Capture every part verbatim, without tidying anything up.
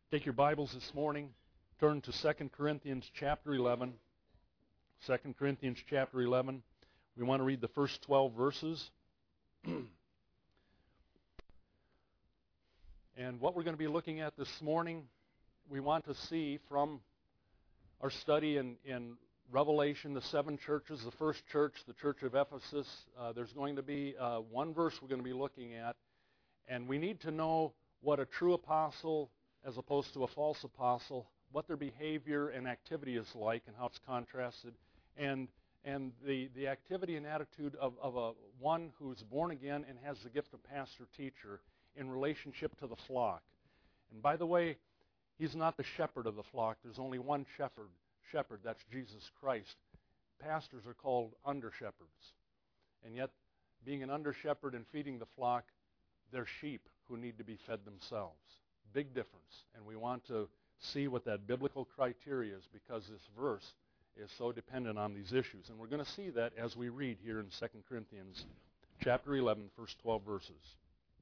Take your Bibles this morning, turn to Second Corinthians chapter eleven. Second Corinthians chapter eleven. We want to read the first twelve verses. And what we're going to be looking at this morning, we want to see from our study in, in Revelation, the seven churches, the first church, the church of Ephesus. Uh, there's going to be uh, one verse we're going to be looking at, and we need to know what a true apostle as opposed to a false apostle, what their behavior and activity is like and how it's contrasted, and and the, the activity and attitude of, of a one who's born again and has the gift of pastor-teacher in relationship to the flock. And by the way, he's not the shepherd of the flock. There's only one shepherd, shepherd, that's Jesus Christ. Pastors are called under-shepherds. And yet, being an under-shepherd and feeding the flock, they're sheep who need to be fed themselves. Big difference, and we want to see what that biblical criteria is because this verse is so dependent on these issues. And we're going to see that as we read here in Second Corinthians chapter eleven, first twelve verses.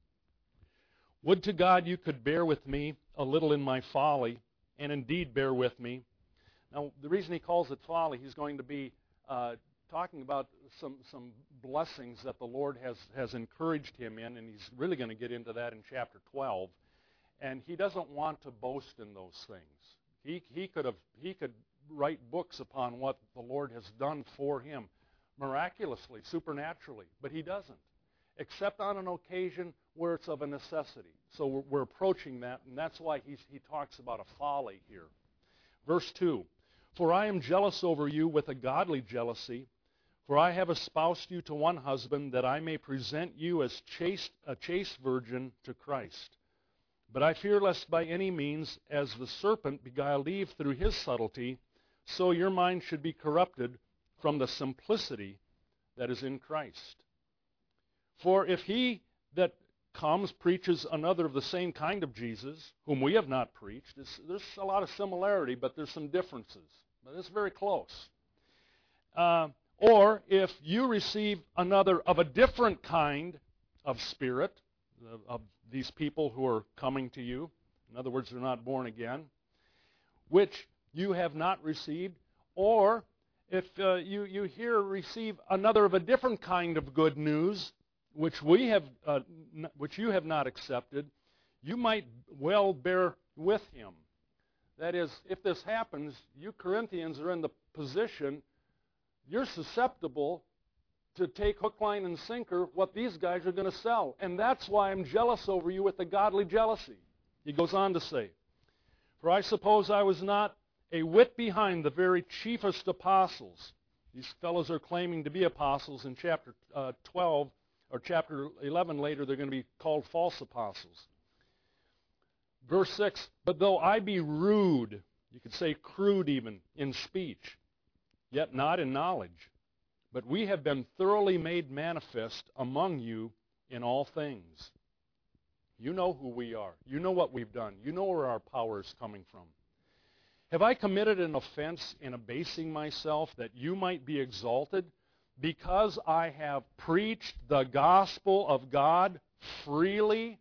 Would to God you could bear with me a little in my folly, and indeed bear with me. Now, the reason he calls it folly, he's going to be uh, talking about some, some blessings that the Lord has, has encouraged him in, and he's really going to get into that in chapter twelve. And he doesn't want to boast in those things. He, he, could have, he could write books upon what the Lord has done for him miraculously, supernaturally, but he doesn't, except on an occasion where it's of a necessity. So we're, we're approaching that, and that's why he's, he talks about a folly here. Verse two, for I am jealous over you with a godly jealousy, for I have espoused you to one husband, that I may present you as chaste, a chaste virgin to Christ. But I fear lest by any means, as the serpent beguiled Eve through his subtlety, so your mind should be corrupted from the simplicity that is in Christ. For if he that comes preaches another of the same kind of Jesus, whom we have not preached, there's a lot of similarity, but there's some differences. But it's very close. Uh, or if you receive another of a different kind of spirit, of these people who are coming to you, in other words, they're not born again, which you have not received, or if uh, you, you here receive another of a different kind of good news, which we have, uh, n- which you have not accepted, you might well bear with him. That is, if this happens, you Corinthians are in the position, you're susceptible to take hook, line, and sinker what these guys are going to sell. And that's why I'm jealous over you with a godly jealousy. He goes on to say, for I suppose I was not a whit behind the very chiefest apostles. These fellows are claiming to be apostles. In chapter uh, twelve, or chapter eleven later, they're going to be called false apostles. Verse six, but though I be rude, you could say crude even, in speech, yet not in knowledge, but we have been thoroughly made manifest among you in all things. You know who we are. You know what we've done. You know where our power is coming from. Have I committed an offense in abasing myself that you might be exalted because I have preached the gospel of God freely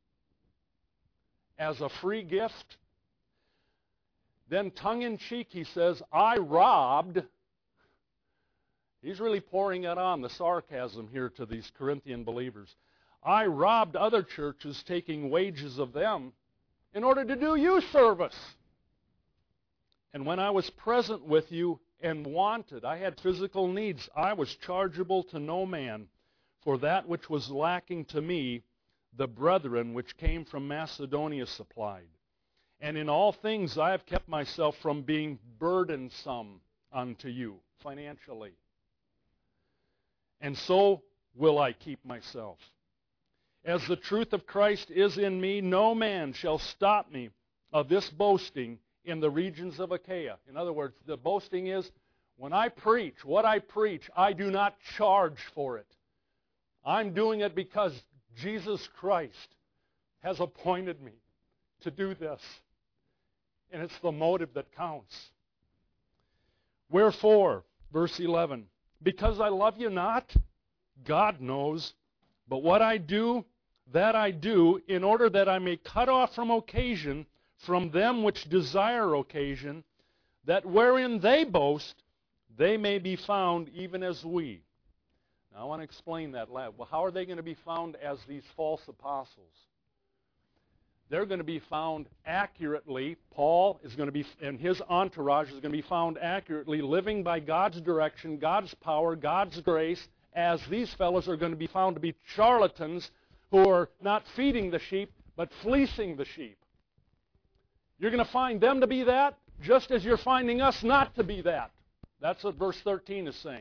as a free gift? Then tongue-in-cheek he says, I robbed. He's really pouring it on, the sarcasm here to these Corinthian believers. I robbed other churches, taking wages of them, in order to do you service. And when I was present with you and wanted, I had physical needs, I was chargeable to no man. For that which was lacking to me, the brethren which came from Macedonia supplied. And in all things I have kept myself from being burdensome unto you, financially. And so will I keep myself. As the truth of Christ is in me, no man shall stop me of this boasting in the regions of Achaia. In other words, the boasting is, when I preach, what I preach, I do not charge for it. I'm doing it because Jesus Christ has appointed me to do this. And it's the motive that counts. Wherefore, verse eleven, because I love you not, God knows, but what I do, that I do, in order that I may cut off from occasion from them which desire occasion, that wherein they boast, they may be found even as we. Now I want to explain that. Well, how are they going to be found as these false apostles? They're going to be found accurately. Paul is going to be, and his entourage is going to be found accurately living by God's direction, God's power, God's grace, as these fellows are going to be found to be charlatans who are not feeding the sheep, but fleecing the sheep. You're going to find them to be that, just as you're finding us not to be that. That's what verse thirteen is saying.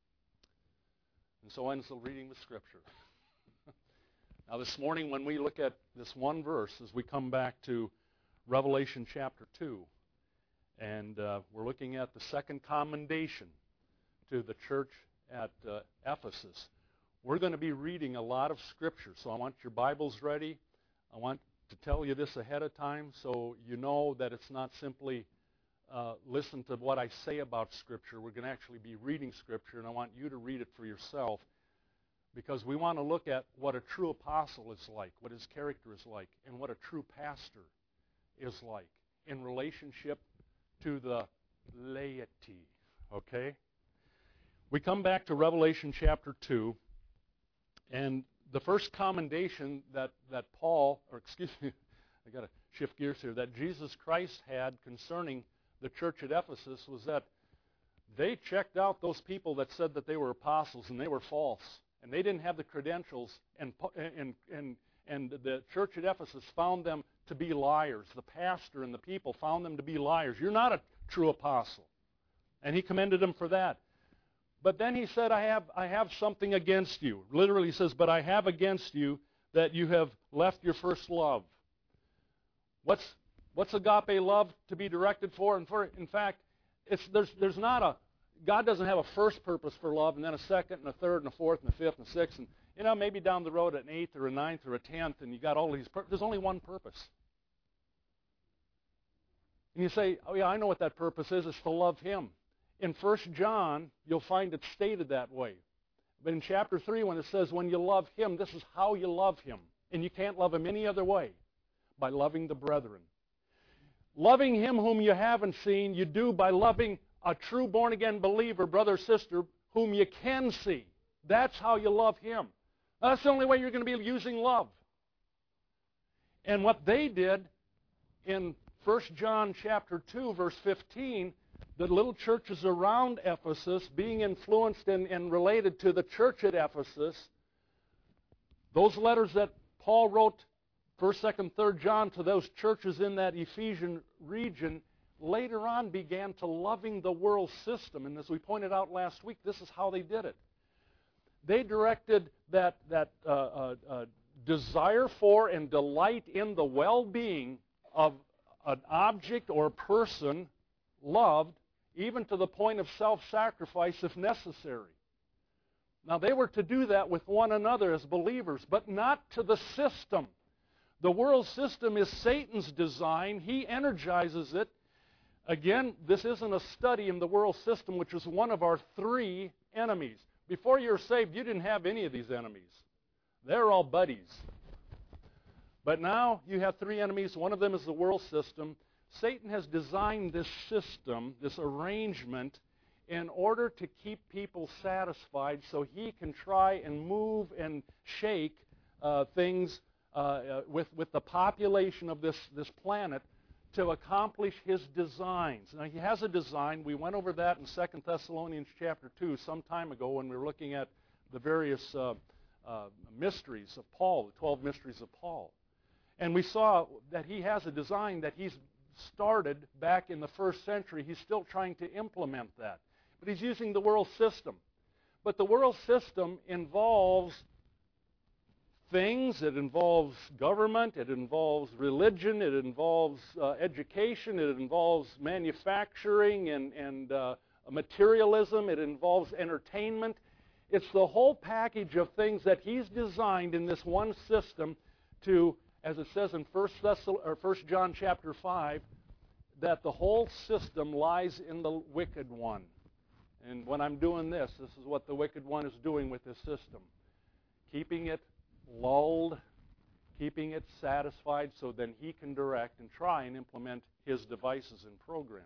And so ends the reading of Scripture. Now this morning when we look at this one verse, as we come back to Revelation chapter two, and uh, we're looking at the second commendation to the church at uh, Ephesus, we're going to be reading a lot of Scripture. So I want your Bibles ready. I want to tell you this ahead of time so you know that it's not simply uh, listen to what I say about Scripture. We're going to actually be reading Scripture, and I want you to read it for yourself, because we want to look at what a true apostle is like, what his character is like, and what a true pastor is like in relationship to the laity. Okay? We come back to Revelation chapter two, and the first commendation that, that Paul, or excuse me, I got to shift gears here, that Jesus Christ had concerning the church at Ephesus was that they checked out those people that said that they were apostles, and they were false. And they didn't have the credentials, and, and, and, and the church at Ephesus found them to be liars. The pastor and the people found them to be liars. You're not a true apostle. And he commended them for that. But then he said, I have, I have something against you. Literally he says, but I have against you that you have left your first love. What's, what's agape love to be directed for? And for, in fact, it's, there's, there's not a, God doesn't have a first purpose for love, and then a second, and a third, and a fourth, and a fifth, and a sixth, and you know, maybe down the road an eighth, or a ninth, or a tenth, and you got all these. Pur- There's only one purpose. And you say, "Oh yeah, I know what that purpose is. It's to love Him." In First John, you'll find it stated that way. But in chapter three, when it says, "When you love Him, this is how you love Him," and you can't love Him any other way, by loving the brethren. Loving Him whom you haven't seen, you do by loving a true born-again believer, brother or sister, whom you can see. That's how you love Him. That's the only way you're going to be using love. And what they did in First John chapter two, verse fifteen, the little churches around Ephesus, being influenced and, and related to the church at Ephesus, those letters that Paul wrote, First, Second, Third John, to those churches in that Ephesian region, later on began to loving the world system. And as we pointed out last week, this is how they did it. They directed that, that uh, uh, uh, desire for and delight in the well-being of an object or person loved, even to the point of self-sacrifice if necessary. Now, they were to do that with one another as believers, but not to the system. The world system is Satan's design. He energizes it. Again, this isn't a study in the world system, which is one of our three enemies. Before you're saved, you didn't have any of these enemies. They're all buddies. But now you have three enemies. One of them is the world system. Satan has designed this system, this arrangement, in order to keep people satisfied so he can try and move and shake uh, things uh, uh, with, with the population of this, this planet to accomplish his designs. Now, he has a design. We went over that in Second Thessalonians chapter two some time ago when we were looking at the various uh, uh, mysteries of Paul, the twelve mysteries of Paul. And we saw that he has a design that he's started back in the first century. He's still trying to implement that. But he's using the world system. But the world system involves things. It involves government. It involves religion. It involves uh, education. It involves manufacturing and, and uh, materialism. It involves entertainment. It's the whole package of things that he's designed in this one system to, as it says in First Thessal- or First John chapter five, that the whole system lies in the wicked one. And when I'm doing this, this is what the wicked one is doing with this system. Keeping it lulled keeping it satisfied so then he can direct and try and implement his devices and program.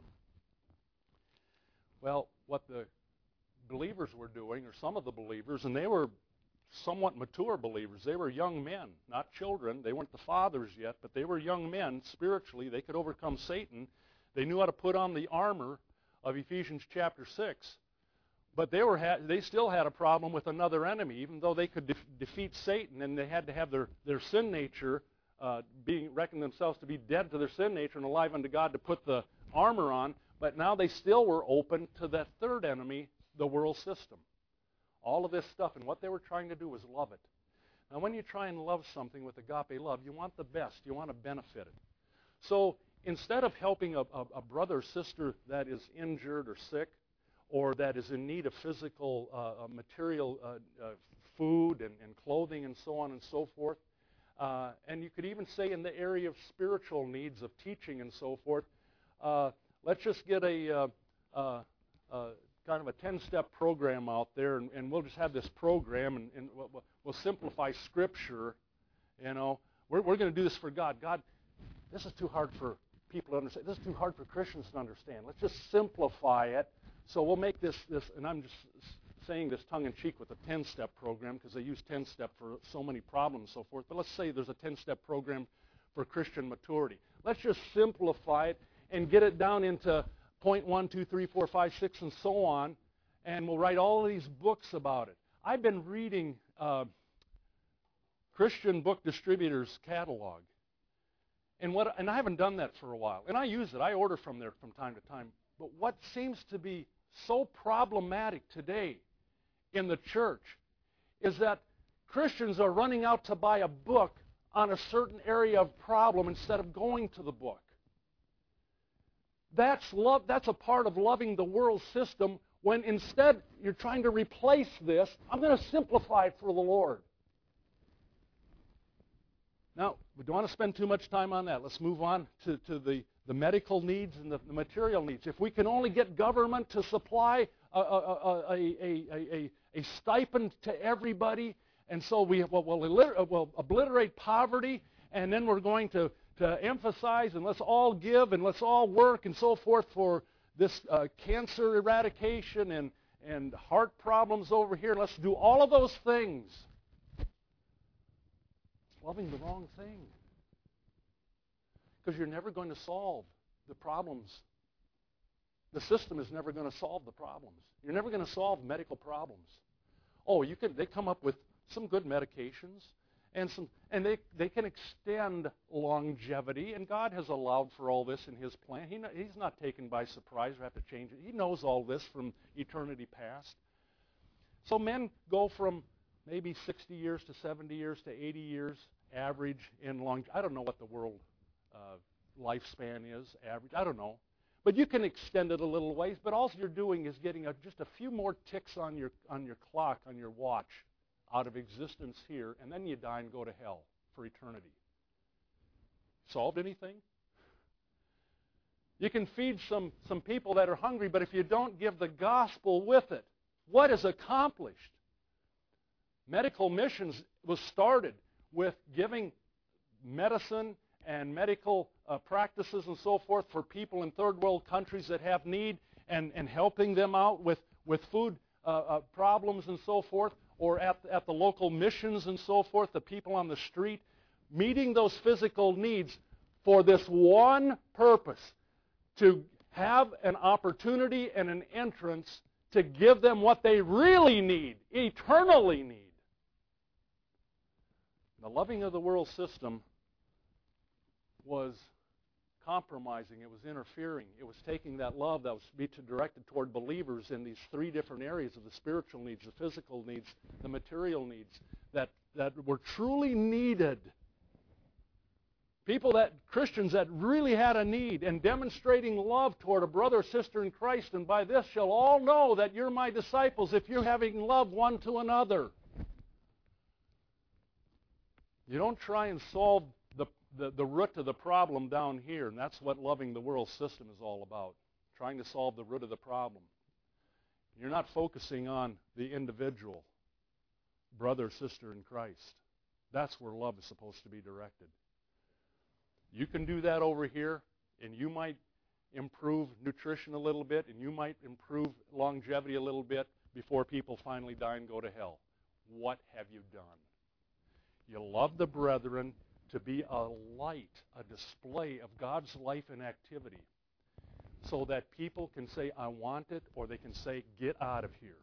Well, what the believers were doing, or some of the believers, and they were somewhat mature believers. They were young men, not children. They weren't the fathers yet, but they were young men spiritually. They could overcome Satan. They knew how to put on the armor of Ephesians chapter six. But they were ha- they still had a problem with another enemy, even though they could de- defeat Satan, and they had to have their, their sin nature, uh, being reckon themselves to be dead to their sin nature and alive unto God, to put the armor on. But now they still were open to that third enemy, the world system. All of this stuff, and what they were trying to do was love it. Now, when you try and love something with agape love, you want the best. You want to benefit it. So instead of helping a, a, a brother or sister that is injured or sick, or that is in need of physical, uh, material uh, uh, food and, and clothing and so on and so forth, uh, and you could even say in the area of spiritual needs of teaching and so forth, uh, let's just get a uh, uh, uh, kind of a ten-step program out there, and, and we'll just have this program, and, and we'll, we'll simplify Scripture. You know, we're, we're going to do this for God. God, this is too hard for people to understand. This is too hard for Christians to understand. Let's just simplify it. So we'll make this, this, and I'm just saying this tongue-in-cheek with a ten-step program because they use ten-step for so many problems and so forth. But let's say there's a ten-step program for Christian maturity. Let's just simplify it and get it down into point one, two, three, four, five, six, and so on, and we'll write all of these books about it. I've been reading uh, Christian Book Distributors' catalog, and what, and I haven't done that for a while. And I use it. I order from there from time to time. But what seems to be so problematic today in the church is that Christians are running out to buy a book on a certain area of problem instead of going to the book. That's love. That's a part of loving the world system when instead you're trying to replace this. I'm going to simplify it for the Lord. Now, we don't want to spend too much time on that. Let's move on to, to the, the medical needs and the, the material needs. If we can only get government to supply a, a, a, a, a, a stipend to everybody, and so we will we'll, we'll obliterate poverty, and then we're going to, to emphasize, and let's all give, and let's all work, and so forth for this uh, cancer eradication and, and heart problems over here. Let's do all of those things. Loving the wrong thing. Because you're never going to solve the problems. The system is never going to solve the problems. You're never going to solve medical problems. Oh, you can. They come up with some good medications, and some, and they, they can extend longevity, and God has allowed for all this in His plan. He, he's not taken by surprise or have to change it. He knows all this from eternity past. So men go from maybe sixty years to seventy years to eighty years average in long. I don't know what the world uh, lifespan is, average. I don't know. But you can extend it a little ways, but all you're doing is getting a, just a few more ticks on your, on your clock, on your watch, out of existence here, and then you die and go to hell for eternity. Solved anything? You can feed some, some people that are hungry, but if you don't give the gospel with it, what is accomplished? Medical missions was started with giving medicine and medical uh, practices and so forth for people in third world countries that have need, and, and helping them out with, with food uh, uh, problems and so forth, or at, at the local missions and so forth, the people on the street, meeting those physical needs for this one purpose, to have an opportunity and an entrance to give them what they really need, eternally need. The loving of the world system was compromising. It was interfering. It was taking that love that was to be directed toward believers in these three different areas of the spiritual needs, the physical needs, the material needs that, that were truly needed. People that, Christians that really had a need, and demonstrating love toward a brother or sister in Christ, and by this shall all know that you're my disciples if you're having love one to another. You don't try and solve the, the, the root of the problem down here, and that's what loving the world system is all about, trying to solve the root of the problem. You're not focusing on the individual, brother, sister in Christ. That's where love is supposed to be directed. You can do that over here, and you might improve nutrition a little bit, and you might improve longevity a little bit before people finally die and go to hell. What have you done? You love the brethren to be a light, a display of God's life and activity, so that people can say, I want it, or they can say, get out of here.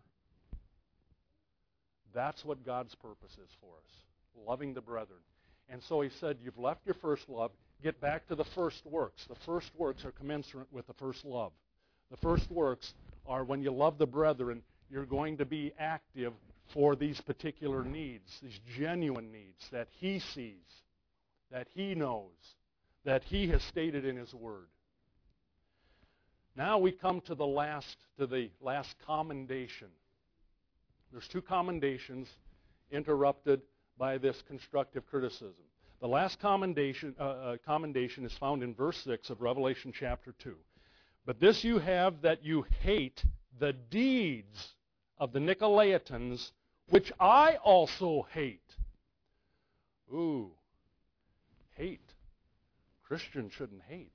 That's what God's purpose is for us, loving the brethren. And so he said, you've left your first love, get back to the first works. The first works are commensurate with the first love. The first works are when you love the brethren, you're going to be active for these particular needs, these genuine needs that he sees, that he knows, that he has stated in his word. Now we come to the last, to the last commendation. There's two commendations interrupted by this constructive criticism. The last commendation, uh, uh, commendation is found in verse six of Revelation chapter two. But this you have, that you hate the deeds of the Nicolaitans, which I also hate. Ooh, hate. Christians shouldn't hate.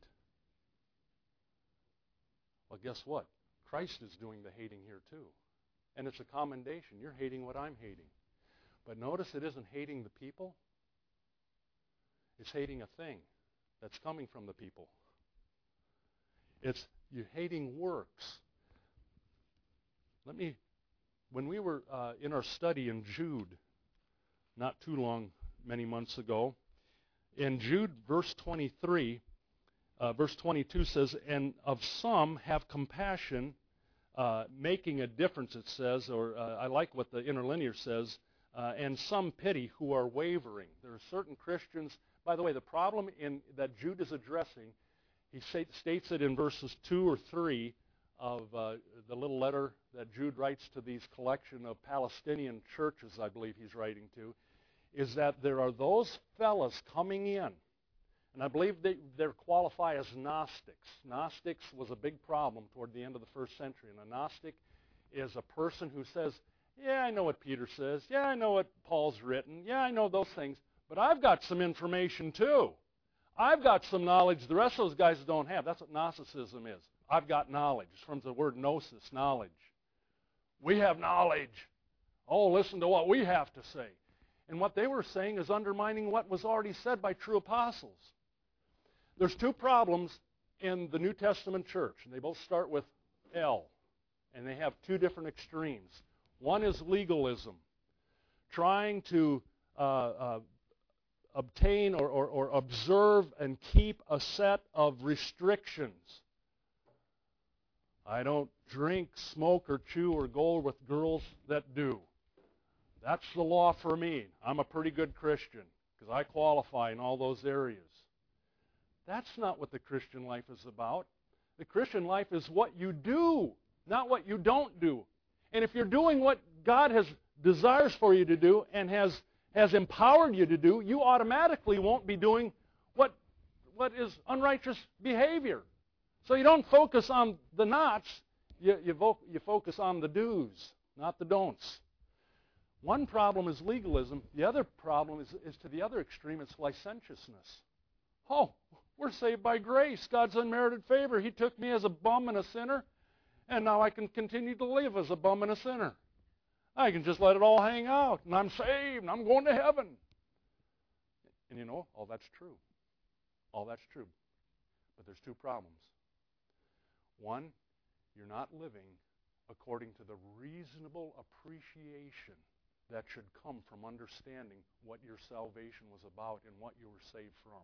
Well, guess what? Christ is doing the hating here too. And it's a commendation. You're hating what I'm hating. But notice it isn't hating the people. It's hating a thing that's coming from the people. It's you're hating works. Let me, when we were uh, in our study in Jude, not too long, many months ago, in Jude verse twenty-three, uh, verse twenty-two says, and of some have compassion, uh, making a difference, it says, or uh, I like what the interlinear says, uh, and some pity who are wavering. There are certain Christians. By the way, the problem in, that Jude is addressing, he states it in verses two or three of uh, the little letter that Jude writes to these collection of Palestinian churches, I believe he's writing to, is that there are those fellas coming in, and I believe they they qualify as Gnostics. Gnostics was a big problem toward the end of the first century, and a Gnostic is a person who says, yeah, I know what Peter says, yeah, I know what Paul's written, yeah, I know those things, but I've got some information too. I've got some knowledge the rest of those guys don't have. That's what Gnosticism is. I've got knowledge. It's from the word gnosis, knowledge. We have knowledge. Oh, listen to what we have to say. And what they were saying is undermining what was already said by true apostles. There's two problems in the New Testament church, and they both start with L, and they have two different extremes. One is legalism, trying to uh, uh, obtain or, or, or observe and keep a set of restrictions. I don't drink, smoke, or chew, or go with girls that do. That's the law for me. I'm a pretty good Christian because I qualify in all those areas. That's not what the Christian life is about. The Christian life is what you do, not what you don't do. And if you're doing what God has desires for you to do and has has empowered you to do, you automatically won't be doing what what is unrighteous behavior. So you don't focus on the nots, you, you, vo- you focus on the do's, not the don'ts. One problem is legalism. The other problem is, is to the other extreme, it's licentiousness. Oh, we're saved by grace, God's unmerited favor. He took me as a bum and a sinner, and now I can continue to live as a bum and a sinner. I can just let it all hang out, and I'm saved, and I'm going to heaven. And you know, all that's true. All that's true. But there's two problems. One, you're not living according to the reasonable appreciation that should come from understanding what your salvation was about and what you were saved from.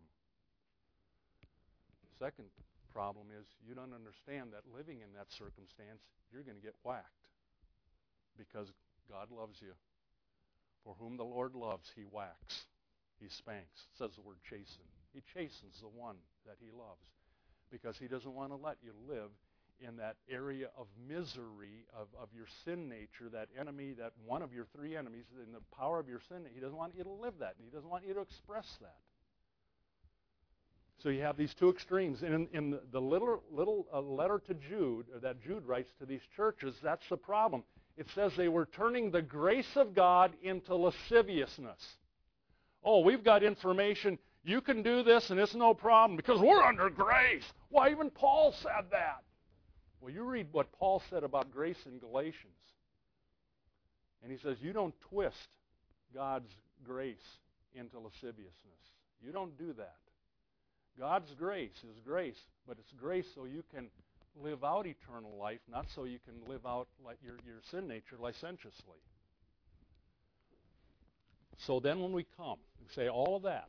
Second problem is you don't understand that living in that circumstance, you're going to get whacked because God loves you. For whom the Lord loves, he whacks. He spanks. It says the word chasten. He chastens the one that he loves because he doesn't want to let you live in that area of misery of, of your sin nature, that enemy, that one of your three enemies, in the power of your sin. He doesn't want you to live that. He doesn't want you to express that. So you have these two extremes. And in, in the little, little uh, letter to Jude, or that Jude writes to these churches, that's the problem. It says they were turning the grace of God into lasciviousness. Oh, we've got information. You can do this and it's no problem because we're under grace. Why, even Paul said that. Well, you read what Paul said about grace in Galatians. And he says, you don't twist God's grace into lasciviousness. You don't do that. God's grace is grace, but it's grace so you can live out eternal life, not so you can live out like your, your sin nature licentiously. So then when we come, we say all of that,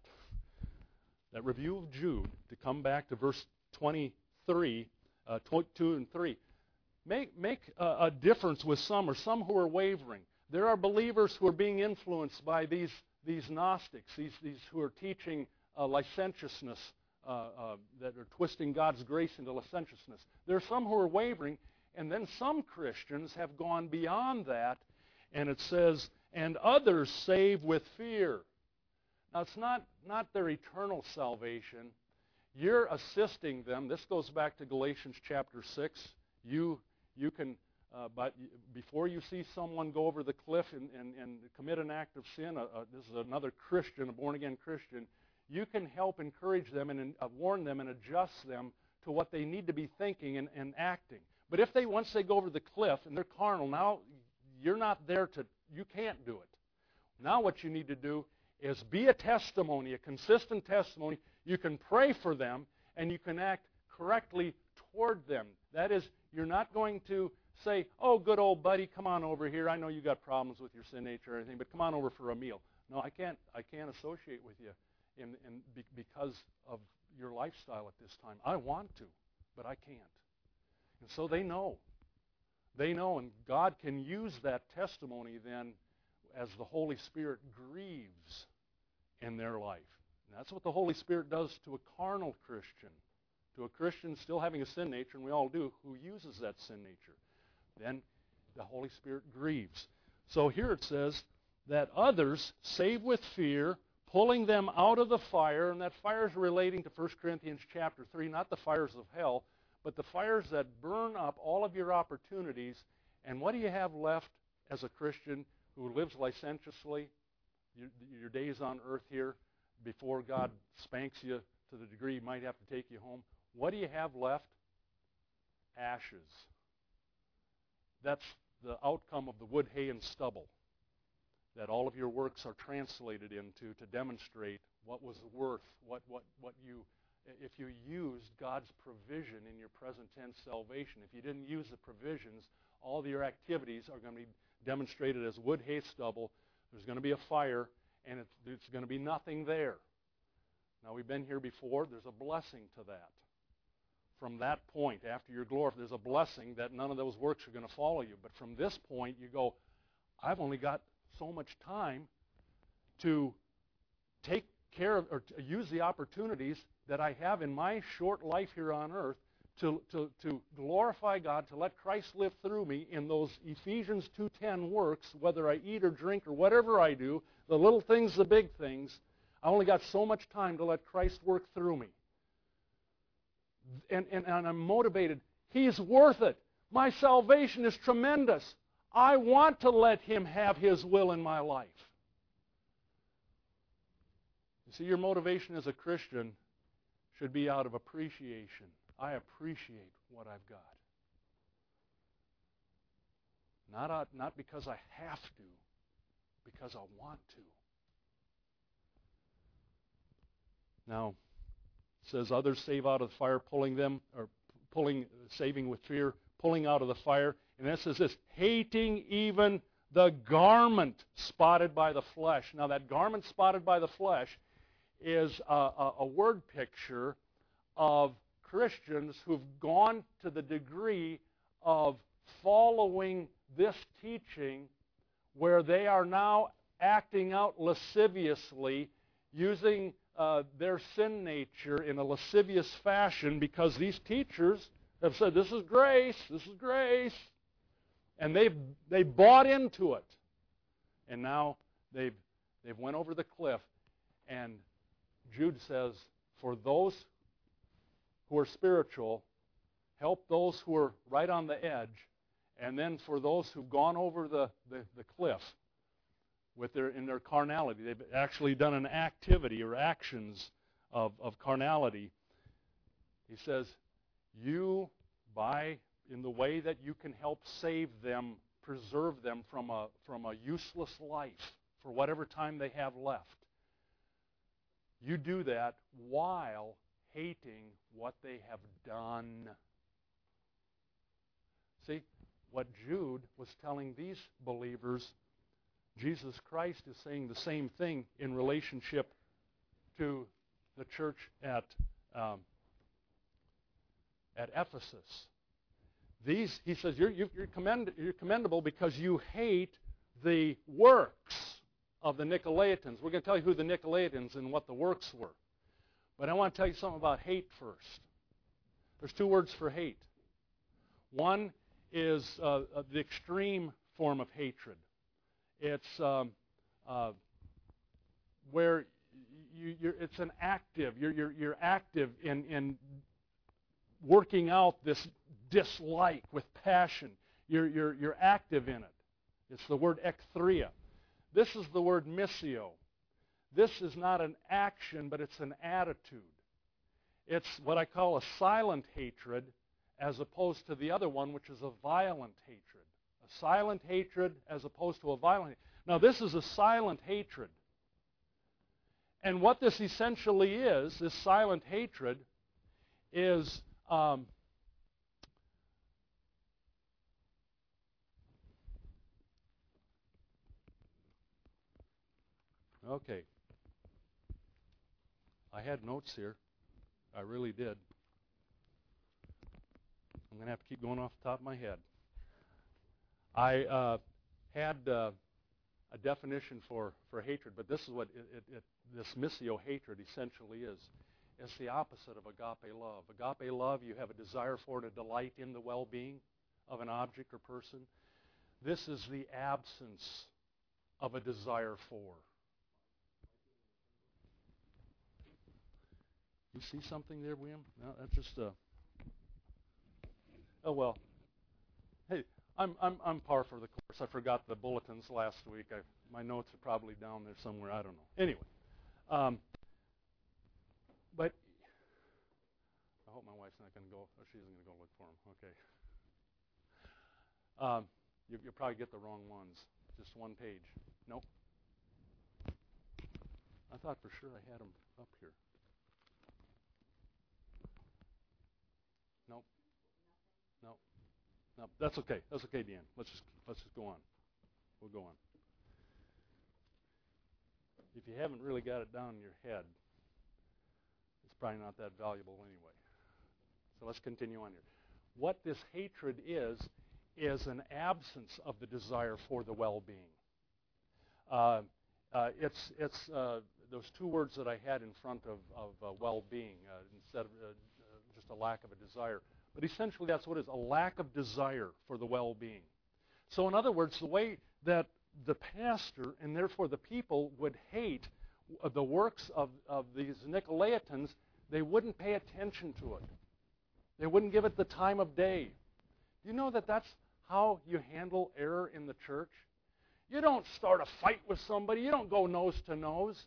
that review of Jude, to come back to verse twenty-three, uh, two and three, make, make a, a difference with some, or some who are wavering. There are believers who are being influenced by these, these Gnostics, these, these who are teaching uh, licentiousness, uh, uh, that are twisting God's grace into licentiousness. There are some who are wavering, and then some Christians have gone beyond that, and it says, and others save with fear. Now, it's not, not their eternal salvation. You're assisting them. This goes back to Galatians chapter six. You, you can, uh, but before you see someone go over the cliff and, and, and commit an act of sin, uh, uh, this is another Christian, a born-again Christian, you can help encourage them and uh, warn them and adjust them to what they need to be thinking and, and acting. But if they, once they go over the cliff and they're carnal, now you're not there to, you can't do it. Now what you need to do is be a testimony, a consistent testimony. You can pray for them, and you can act correctly toward them. That is, you're not going to say, oh, good old buddy, come on over here. I know you got problems with your sin nature or anything, but come on over for a meal. No, I can't, I can't associate with you in, in, because of your lifestyle at this time. I want to, but I can't. And so they know. They know, and God can use that testimony then as the Holy Spirit grieves in their life. And that's what the Holy Spirit does to a carnal Christian, to a Christian still having a sin nature, and we all do, who uses that sin nature. Then the Holy Spirit grieves. So here it says that others save with fear, pulling them out of the fire, and that fire is relating to First Corinthians chapter three, not the fires of hell, but the fires that burn up all of your opportunities. And what do you have left as a Christian who lives licentiously, your, your days on earth here, before God spanks you to the degree he might have to take you home? What do you have left? Ashes. That's the outcome of the wood, hay, and stubble that all of your works are translated into to demonstrate what was worth, what, what, what you, if you used God's provision in your present tense salvation. If you didn't use the provisions, all of your activities are going to be demonstrated as wood, hay, stubble. There's going to be a fire, and it's, it's going to be nothing there. Now, we've been here before. There's a blessing to that. From that point, after you're glorified, there's a blessing that none of those works are going to follow you. But from this point, you go, I've only got so much time to take care of or to use the opportunities that I have in my short life here on earth to, to, to glorify God, to let Christ live through me in those Ephesians two ten works, whether I eat or drink or whatever I do, the little things, the big things. I only got so much time to let Christ work through me. And, and, and I'm motivated. He's worth it. My salvation is tremendous. I want to let Him have His will in my life. You see, your motivation as a Christian should be out of appreciation. I appreciate what I've got. Not, out, not because I have to, because I want to. Now, it says others save out of the fire, pulling them, or pulling, saving with fear, pulling out of the fire. And it says this, hating even the garment spotted by the flesh. Now, that garment spotted by the flesh is a, a, a word picture of Christians who've gone to the degree of following this teaching where they are now acting out lasciviously, using uh, their sin nature in a lascivious fashion because these teachers have said, this is grace, this is grace. And they've, they bought into it. And now they've, they've went over the cliff. And Jude says, for those who are spiritual, help those who are right on the edge. And then for those who've gone over the, the, the cliff, with their in their carnality. They've actually done an activity or actions of, of carnality. He says, you, by in the way that you can help save them, preserve them from a from a useless life for whatever time they have left, you do that while hating what they have done. See, what Jude was telling these believers, Jesus Christ is saying the same thing in relationship to the church at um, at Ephesus. These, he says, you're, you're, commend, you're commendable because you hate the works of the Nicolaitans. We're going to tell you who the Nicolaitans and what the works were. But I want to tell you something about hate first. There's two words for hate. One is uh, the extreme form of hatred. It's um, uh, where you, you're, it's an active. You're, you're, you're active in, in working out this dislike with passion. You're, you're, you're active in it. It's the word ekthria. This is the word missio. This is not an action, but it's an attitude. It's what I call a silent hatred as opposed to the other one, which is a violent hatred. A silent hatred as opposed to a violent hatred. Now, this is a silent hatred. And what this essentially is, this silent hatred, is um, okay. I had notes here. I really did. I'm going to have to keep going off the top of my head. I uh, had uh, a definition for, for hatred, but this is what it, it, it, this missio hatred essentially is. It's the opposite of agape love. Agape love, you have a desire for to delight in the well-being of an object or person. This is the absence of a desire for. You see something there, William? No, that's just a... Oh, well. Hey, I'm I'm I'm par for the course. I forgot the bulletins last week. I, my notes are probably down there somewhere. I don't know. Anyway, um, but I hope my wife's not going to go. Oh, she's going to go look for them. Okay. Um, you, you'll probably get the wrong ones. Just one page. Nope. I thought for sure I had them up here. Nope. Nope. No, that's okay. That's okay, Dan. Let's just let's just go on. We'll go on. If you haven't really got it down in your head, it's probably not that valuable anyway. So let's continue on here. What this hatred is, is an absence of the desire for the well-being. Uh, uh, it's it's uh, those two words that I had in front of, of uh, well-being uh, instead of uh, just a lack of a desire. But essentially that's what it is, a lack of desire for the well-being. So in other words, the way that the pastor and therefore the people would hate the works of, of these Nicolaitans, they wouldn't pay attention to it. They wouldn't give it the time of day. Do you know that that's how you handle error in the church? You don't start a fight with somebody. You don't go nose to nose.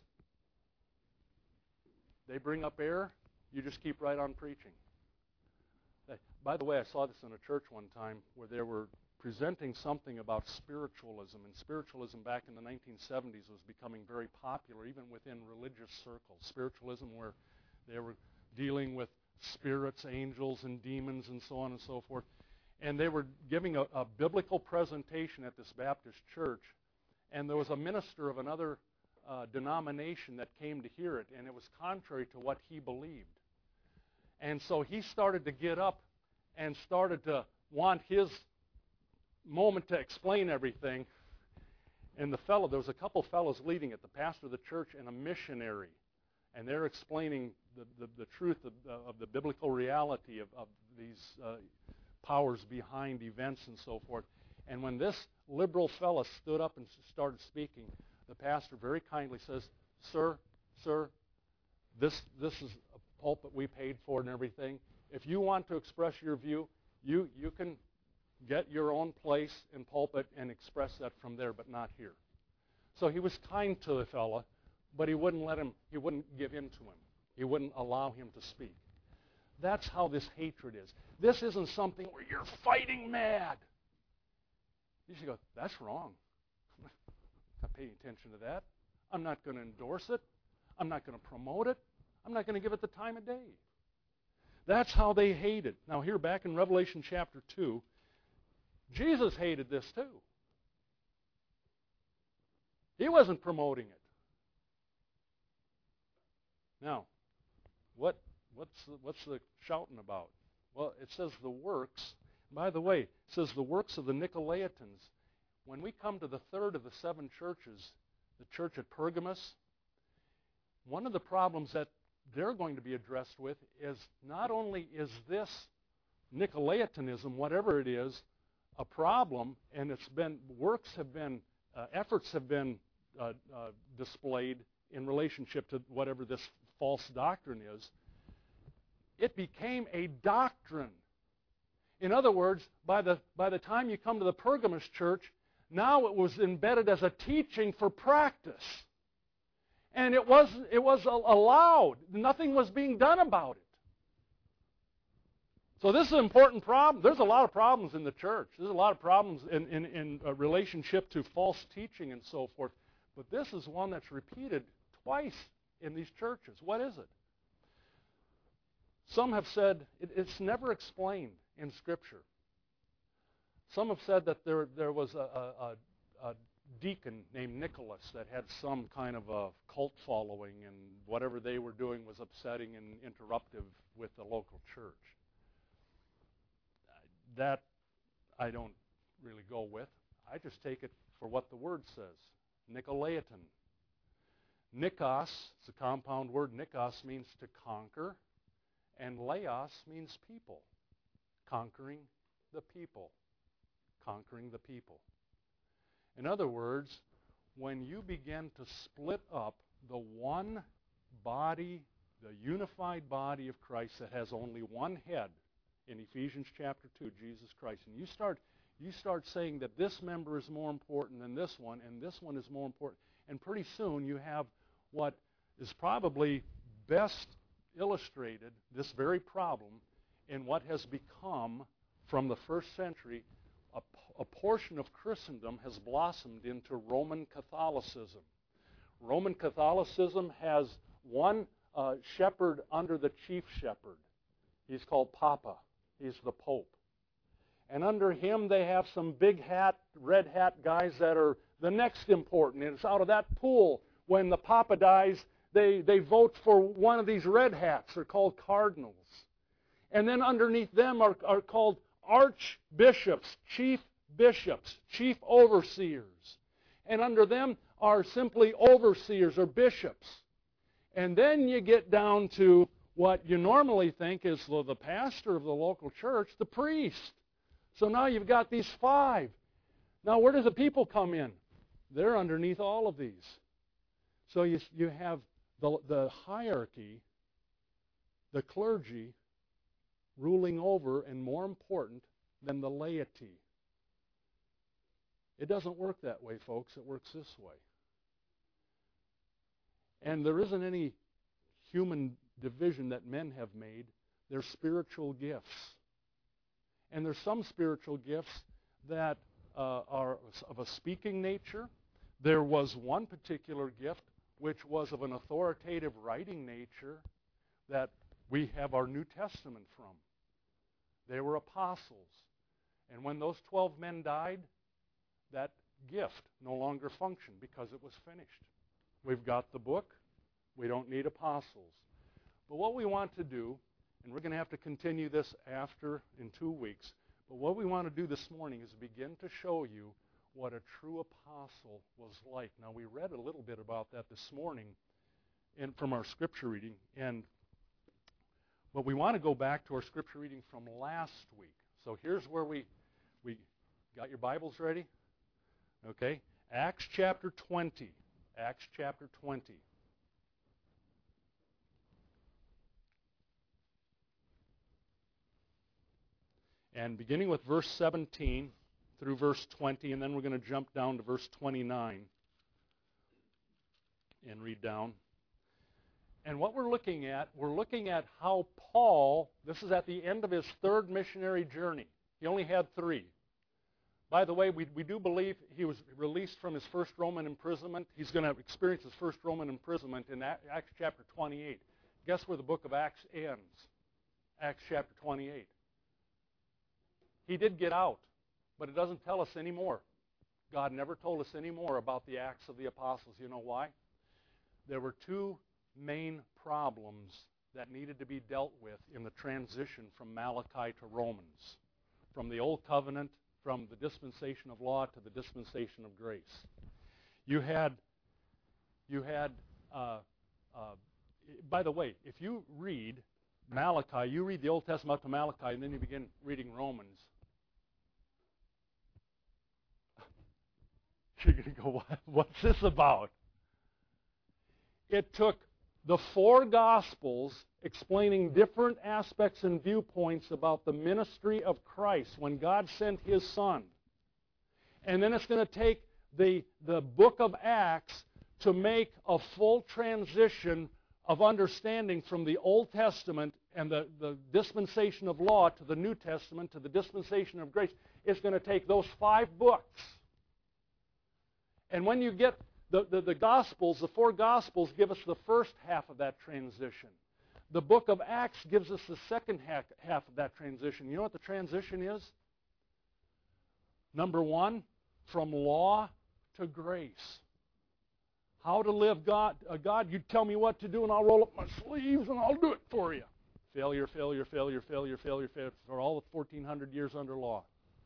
They bring up error. You just keep right on preaching. By the way, I saw this in a church one time where they were presenting something about spiritualism. And spiritualism back in the nineteen seventies was becoming very popular, even within religious circles. Spiritualism where they were dealing with spirits, angels, and demons, and so on and so forth. And they were giving a, a biblical presentation at this Baptist church. And there was a minister of another uh, denomination that came to hear it, and it was contrary to what he believed. And so he started to get up and started to want his moment to explain everything. And the fellow, there was a couple fellows leading it, the pastor of the church and a missionary. And they're explaining the, the, the truth of, of the biblical reality of, of these uh, powers behind events and so forth. And when this liberal fellow stood up and started speaking, the pastor very kindly says, Sir, sir, this this is a pulpit we paid for and everything. If you want to express your view, you, you can get your own place in pulpit and express that from there, but not here. So he was kind to the fella, but he wouldn't let him, he wouldn't give in to him. He wouldn't allow him to speak. That's how this hatred is. This isn't something where you're fighting mad. You should go, that's wrong. I'm not paying attention to that. I'm not going to endorse it. I'm not going to promote it. I'm not going to give it the time of day. That's how they hate it. Now here back in Revelation chapter two, Jesus hated this too. He wasn't promoting it. Now, what what's the, what's the shouting about? Well, it says the works. By the way, it says the works of the Nicolaitans. When we come to the third of the seven churches, the church at Pergamos, one of the problems that they're going to be addressed with is not only is this Nicolaitanism, whatever it is, a problem, and it's been works have been uh, efforts have been uh, uh, displayed in relationship to whatever this false doctrine is. It became a doctrine. In other words, by the by the time you come to the Pergamos church, now it was embedded as a teaching for practice. And it was, it was allowed. Nothing was being done about it. So this is an important problem. There's a lot of problems in the church. There's a lot of problems in, in, in a relationship to false teaching and so forth. But this is one that's repeated twice in these churches. What is it? Some have said it, it's never explained in Scripture. Some have said that there, there was a, a, a deacon named Nicholas that had some kind of a cult following, and whatever they were doing was upsetting and interruptive with the local church. That I don't really go with. I just take it for what the word says. Nicolaitan. Nikos, it's a compound word. Nikos means to conquer, and laos means people. Conquering the people. Conquering the people. In other words, when you begin to split up the one body, the unified body of Christ that has only one head, in Ephesians chapter two, Jesus Christ, and you start you start saying that this member is more important than this one, and this one is more important, and pretty soon you have what is probably best illustrated, this very problem, in what has become, from the first century, a, a portion of Christendom has blossomed into Roman Catholicism. Roman Catholicism has one uh, shepherd under the chief shepherd. He's called Papa. He's the Pope. And under him they have some big hat, red hat guys that are the next important. And it's out of that pool, when the Papa dies, they, they vote for one of these red hats. They're called cardinals. And then underneath them are, are called archbishops, chief bishops, chief overseers. And under them are simply overseers or bishops. And then you get down to what you normally think is the, the pastor of the local church, the priest. So now you've got these five. Now where does the people come in? They're underneath all of these. So you, you have the, the hierarchy, the clergy, ruling over and more important than the laity. It doesn't work that way, folks. It works this way. And there isn't any human division that men have made. They're spiritual gifts. And there's some spiritual gifts that uh, are of a speaking nature. There was one particular gift which was of an authoritative writing nature that we have our New Testament from. They were apostles. And when those twelve men died, that gift no longer functioned because it was finished. We've got the book. We don't need apostles. But what we want to do, and we're going to have to continue this after in two weeks, but what we want to do this morning is begin to show you what a true apostle was like. Now, we read a little bit about that this morning in, from our scripture reading, and but we want to go back to our scripture reading from last week. So here's where we, we got your Bibles ready? Okay. Acts chapter twenty. Acts chapter twenty. And beginning with verse seventeen through verse twenty, and then we're going to jump down to verse twenty-nine. and read down. And what we're looking at, we're looking at how Paul, this is at the end of his third missionary journey. He only had three. By the way, we, we do believe he was released from his first Roman imprisonment. He's going to experience his first Roman imprisonment in Acts chapter twenty-eight. Guess where the book of Acts ends? Acts chapter twenty-eight. He did get out, but it doesn't tell us any more. God never told us any more about the Acts of the Apostles. You know why? There were two main problems that needed to be dealt with in the transition from Malachi to Romans, from the Old Covenant, from the dispensation of law to the dispensation of grace. You had, you had. Uh, uh, by the way, if you read Malachi, you read the Old Testament up to Malachi, and then you begin reading Romans, you're going to go, what, what's this about? It took the four Gospels explaining different aspects and viewpoints about the ministry of Christ when God sent His Son. And then it's going to take the, the book of Acts to make a full transition of understanding from the Old Testament and the, the dispensation of law to the New Testament to the dispensation of grace. It's going to take those five books. And when you get the, the, the Gospels, the four Gospels give us the first half of that transition. The book of Acts gives us the second half, half of that transition. You know what the transition is? Number one, from law to grace. How to live God. Uh, God, you tell me what to do and I'll roll up my sleeves and I'll do it for you. Failure, failure, failure, failure, failure, failure for all the fourteen hundred years under law.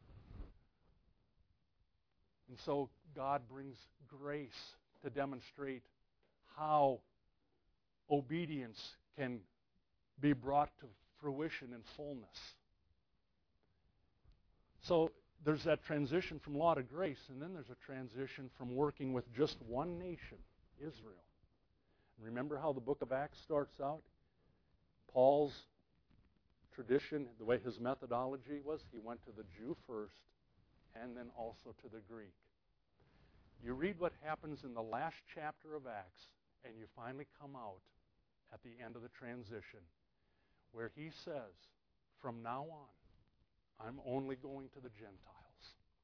And so God brings grace to demonstrate how obedience can be brought to fruition and fullness. So there's that transition from law to grace, and then there's a transition from working with just one nation, Israel. Remember how the book of Acts starts out? Paul's tradition, the way his methodology was, he went to the Jew first and then also to the Greek. You read what happens in the last chapter of Acts, and you finally come out at the end of the transition where he says, from now on, I'm only going to the Gentiles,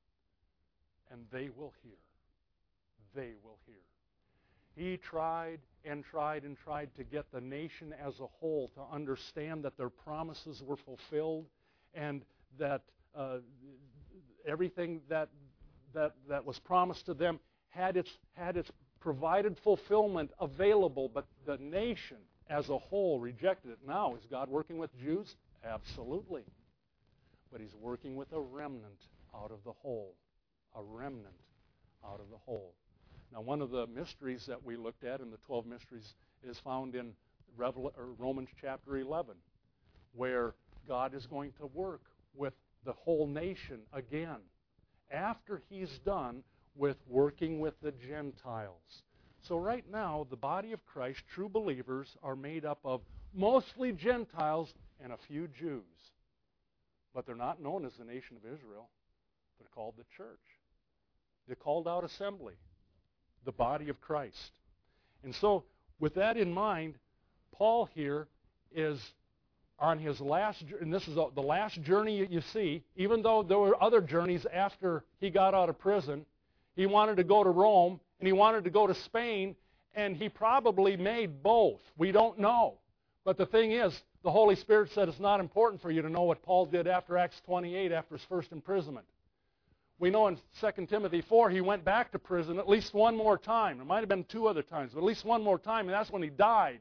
and they will hear. They will hear. He tried and tried and tried to get the nation as a whole to understand that their promises were fulfilled and that uh, everything that, that, that was promised to them had its, had its provided fulfillment available, but the nation as a whole rejected it. Now, is God working with Jews? Absolutely. But He's working with a remnant out of the whole. A remnant out of the whole. Now, one of the mysteries that we looked at in the twelve mysteries is found in Revel- or Romans chapter eleven, where God is going to work with the whole nation again after He's done with working with the Gentiles. So right now, the body of Christ, true believers, are made up of mostly Gentiles and a few Jews. But they're not known as the nation of Israel. They're called the church. The called out assembly. The body of Christ. And so, with that in mind, Paul here is on his last, and this is the last journey you see, even though there were other journeys after he got out of prison. He wanted to go to Rome, and he wanted to go to Spain, and he probably made both. We don't know. But the thing is, the Holy Spirit said it's not important for you to know what Paul did after Acts twenty-eight, after his first imprisonment. We know in Second Timothy four he went back to prison at least one more time. There might have been two other times, but at least one more time, and that's when he died.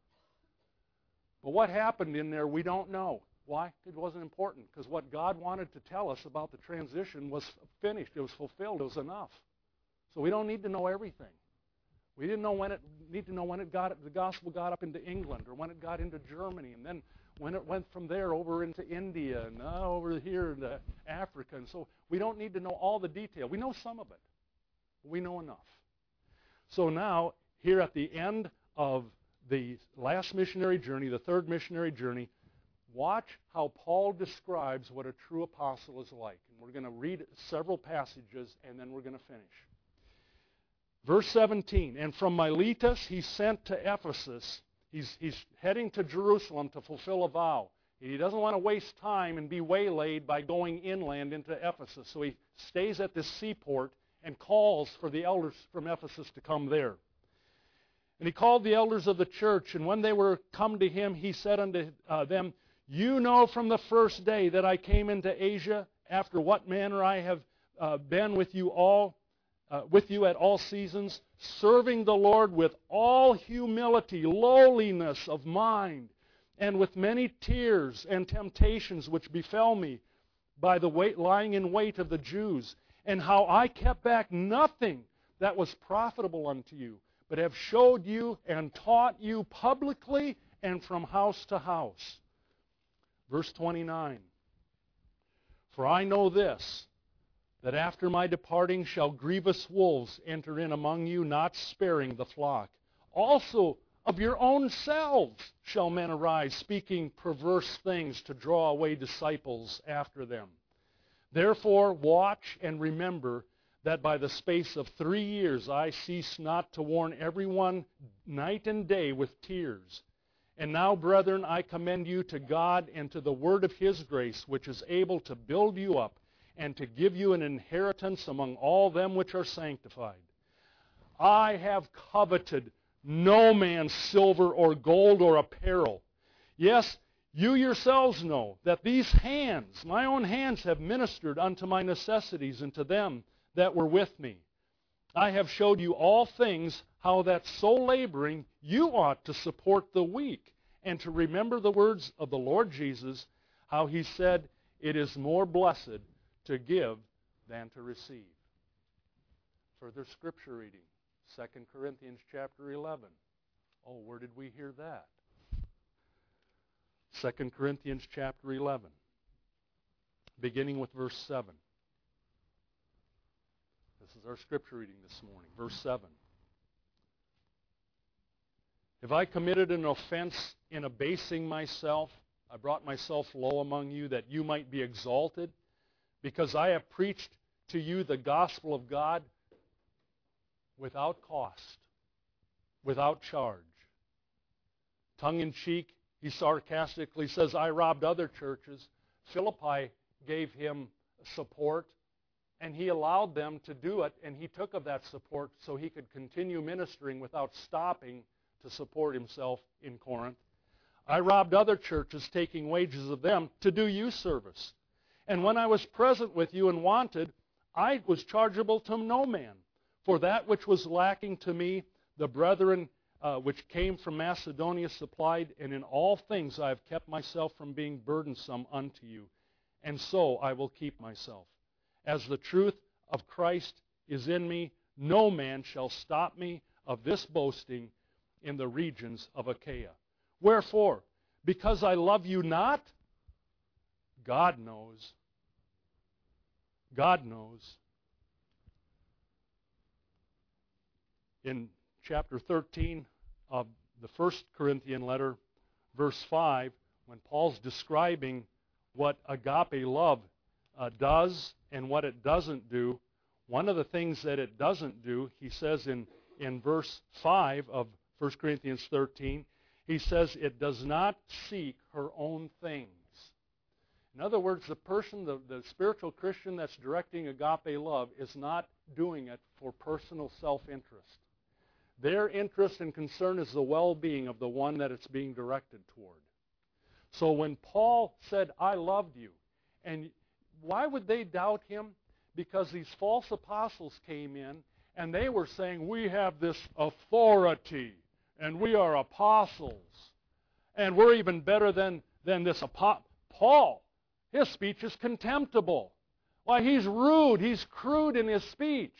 But what happened in there, we don't know. Why? It wasn't important, because what God wanted to tell us about the transition was finished. It was fulfilled. It was enough. So we don't need to know everything. We didn't know when it need to know when it got the gospel got up into England, or when it got into Germany, and then when it went from there over into India and uh, over here into Africa. And so we don't need to know all the detail. We know some of it. But we know enough. So now, here at the end of the last missionary journey, the third missionary journey, watch how Paul describes what a true apostle is like. And we're going to read several passages, and then we're going to finish. Verse seventeen, and from Miletus he sent to Ephesus. He's, he's heading to Jerusalem to fulfill a vow. He doesn't want to waste time and be waylaid by going inland into Ephesus. So he stays at this seaport and calls for the elders from Ephesus to come there. And he called the elders of the church, and when they were come to him, he said unto uh, them, You know from the first day that I came into Asia, after what manner I have uh, been with you all, uh, with you at all seasons, serving the Lord with all humility, lowliness of mind, and with many tears and temptations which befell me by the wait, lying in wait of the Jews, and how I kept back nothing that was profitable unto you, but have showed you and taught you publicly and from house to house. Verse twenty-nine, For I know this, that after my departing shall grievous wolves enter in among you, not sparing the flock. Also of your own selves shall men arise, speaking perverse things to draw away disciples after them. Therefore watch and remember that by the space of three years I cease not to warn everyone night and day with tears. And now, brethren, I commend you to God and to the word of his grace, which is able to build you up and to give you an inheritance among all them which are sanctified. I have coveted no man's silver or gold or apparel. Yes, you yourselves know that these hands, my own hands, have ministered unto my necessities and to them that were with me. I have showed you all things, how that so laboring you ought to support the weak, and to remember the words of the Lord Jesus, how he said, It is more blessed to give than to receive. Further scripture reading, Second Corinthians chapter eleven. Oh, where did we hear that? Second Corinthians chapter eleven, beginning with verse seven. This is our scripture reading this morning, verse seven. Have I committed an offense in abasing myself? I brought myself low among you, that you might be exalted, because I have preached to you the gospel of God without cost, without charge. Tongue-in-cheek, he sarcastically says, I robbed other churches. Philippi gave him support, and he allowed them to do it, and he took of that support so he could continue ministering without stopping to support himself in Corinth. I robbed other churches, taking wages of them to do you service. And when I was present with you and wanted, I was chargeable to no man. For that which was lacking to me, the brethren uh, which came from Macedonia supplied, and in all things I have kept myself from being burdensome unto you. And so I will keep myself. As the truth of Christ is in me, no man shall stop me of this boasting in the regions of Achaia. Wherefore, because I love you not, God knows. God knows. In chapter thirteen of the First Corinthian letter, verse five, when Paul's describing what agape love uh, does and what it doesn't do, one of the things that it doesn't do, he says in, in verse five of First Corinthians thirteen, he says it does not seek her own things. In other words, the person, the, the spiritual Christian that's directing agape love is not doing it for personal self-interest. Their interest and concern is the well-being of the one that it's being directed toward. So when Paul said, I loved you, and why would they doubt him? Because these false apostles came in, and they were saying, we have this authority, and we are apostles, and we're even better than, than this apostle. Paul, his speech is contemptible. Why, he's rude, he's crude in his speech.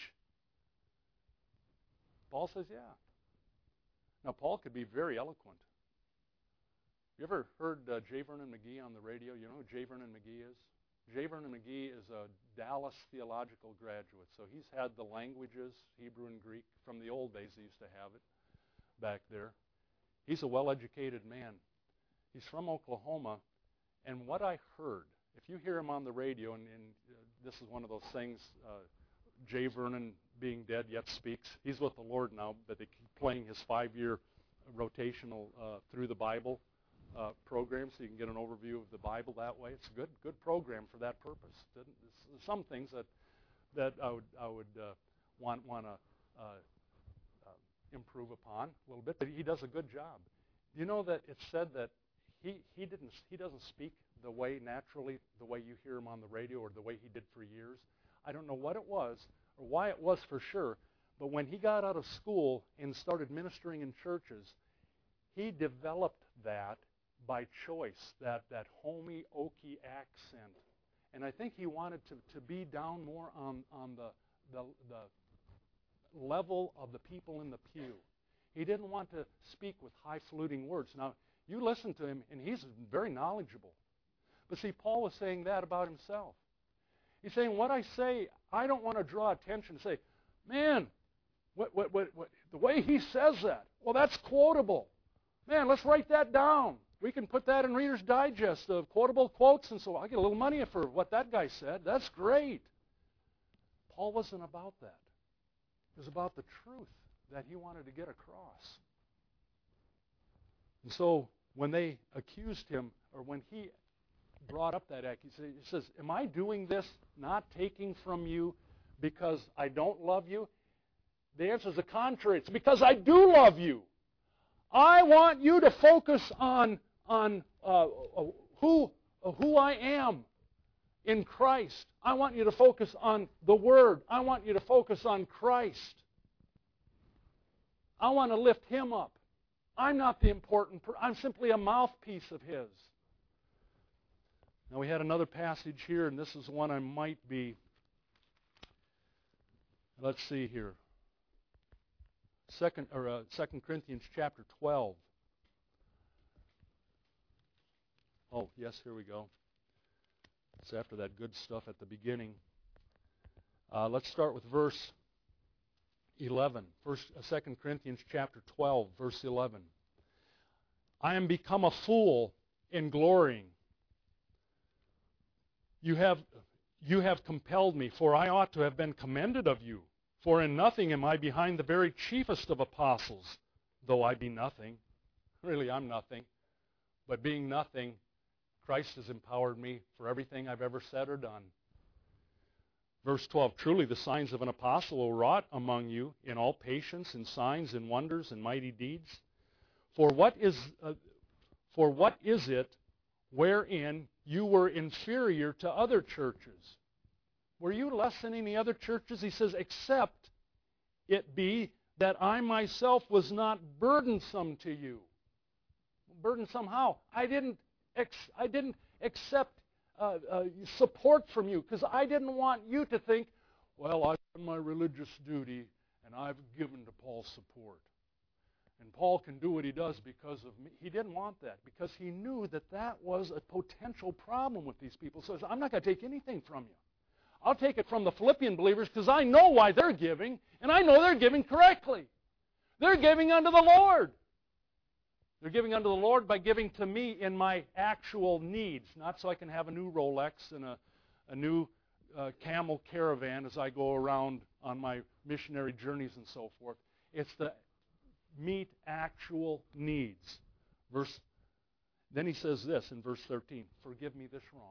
Paul says, yeah. Now, Paul could be very eloquent. You ever heard uh, J. Vernon McGee on the radio? You know who J. Vernon McGee is? J. Vernon McGee is a Dallas theological graduate, so he's had the languages, Hebrew and Greek, from the old days. They used to have it back there. He's a well-educated man. He's from Oklahoma, and what I heard, if you hear him on the radio, and, and uh, this is one of those things, uh, Jay Vernon, being dead yet speaks. He's with the Lord now, but they keep playing his five-year rotational uh, through the Bible uh, program, so you can get an overview of the Bible that way. It's a good good program for that purpose. There's some things that that I would I would uh, want want to uh, uh, improve upon a little bit, but he does a good job. You know that it's said that he he didn't he doesn't speak the way naturally the way you hear him on the radio or the way he did for years. I don't know what it was or why it was for sure, but when he got out of school and started ministering in churches, he developed that by choice, that, that homey, oaky accent. And I think he wanted to, to be down more on, on the, the, the level of the people in the pew. He didn't want to speak with highfalutin words. Now, you listen to him, and he's very knowledgeable. But see, Paul was saying that about himself. He's saying, what I say, I don't want to draw attention and say, man, what, what, what, what, the way he says that, well, that's quotable. Man, let's write that down. We can put that in Reader's Digest of quotable quotes, and so I get a little money for what that guy said. That's great. Paul wasn't about that. It was about the truth that he wanted to get across. And so when they accused him, or when he brought up that accusation, he says, am I doing this not taking from you because I don't love you? The answer is the contrary. It's because I do love you. I want you to focus on, on uh, who, uh, who I am in Christ. I want you to focus on the Word. I want you to focus on Christ. I want to lift Him up. I'm not the important person. I'm simply a mouthpiece of His. Now we had another passage here, and this is one I might be, let's see here. Second, or uh, Second Corinthians chapter twelve. Oh, yes, here we go. It's after that good stuff at the beginning. Uh, let's start with verse eleven. First, uh, Second Corinthians chapter twelve, verse eleven. I am become a fool in glorying. You have, you have compelled me, for I ought to have been commended of you. For in nothing am I behind the very chiefest of apostles, though I be nothing. Really, I'm nothing. But being nothing, Christ has empowered me for everything I've ever said or done. Verse twelve, truly the signs of an apostle are wrought among you in all patience and signs and wonders and mighty deeds. For what is, uh, for what is it wherein you were inferior to other churches? Were you less than any other churches? He says, except it be that I myself was not burdensome to you. Burdensome how? I didn't, ex- I didn't accept uh, uh, support from you because I didn't want you to think, well, I've done my religious duty and I've given to Paul's support. And Paul can do what he does because of me. He didn't want that because he knew that that was a potential problem with these people. So he says, I'm not going to take anything from you. I'll take it from the Philippian believers because I know why they're giving, and I know they're giving correctly. They're giving unto the Lord. They're giving unto the Lord by giving to me in my actual needs, not so I can have a new Rolex and a, a new uh, camel caravan as I go around on my missionary journeys and so forth. It's to meet actual needs. Verse. Then he says this in verse thirteen, forgive me this wrong.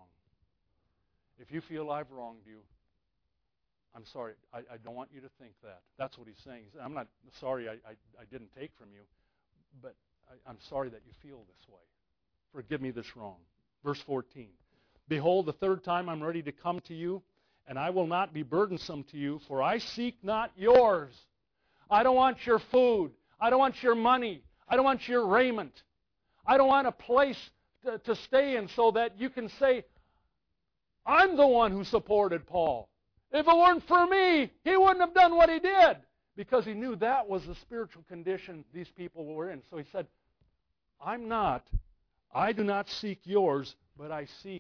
If you feel I've wronged you, I'm sorry. I, I don't want you to think that. That's what he's saying. He said, I'm not sorry I, I, I didn't take from you, but I, I'm sorry that you feel this way. Forgive me this wrong. Verse fourteen. Behold, the third time I'm ready to come to you, and I will not be burdensome to you, for I seek not yours. I don't want your food. I don't want your money. I don't want your raiment. I don't want a place to, to stay in so that you can say, I'm the one who supported Paul. If it weren't for me, he wouldn't have done what he did. Because he knew that was the spiritual condition these people were in. So he said, I'm not, I do not seek yours, but I seek